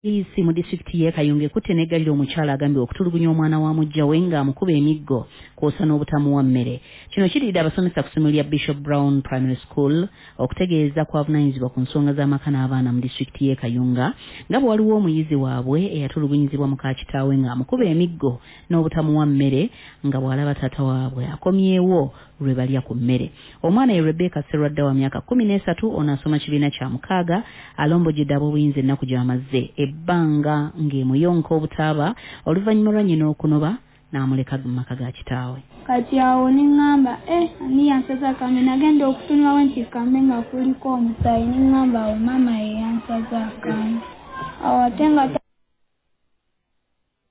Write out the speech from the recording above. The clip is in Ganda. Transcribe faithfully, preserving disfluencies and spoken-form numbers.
Isi mu district ye Kayunge kutenegalira omukyala agambye okutulugunya omwana wa mujja we nga amukuba emiggo kw'osa n'obutamuwa mmere. Kino kiridde abasomesa ku ssomero lya Bishop Brown Primary School okutegeeza kwavunanyizibwa ku nsonga z'amaka n'abaana mu district ye Kayunga nga bwe waliwo omuyizi waabwe eyatulugunyizibwa muka kitaawe nga amukuba emiggo n'obutamuwa mmere nga bw'alaba taata waabwe akomyewo lwe balya ku mmere. Omwana ye Rebecca Serwadda wa myaka kumi n'esatu ono asoma kibiina kya mukaaga alombojjedde ab'obuyinza ennaku gy'amazze ebbanga ng'emuyonka obutaaba oluvannyuma lwa nnyina okunoba n'amuleka mu maka ga kitaawe. Kati awo ne ŋŋamba eh ani yansaza kambe nagenda okutunulawo nti kambe nga kuliko omusaayi ne ŋŋamba awo maama ye yansaza kambe awo ate nga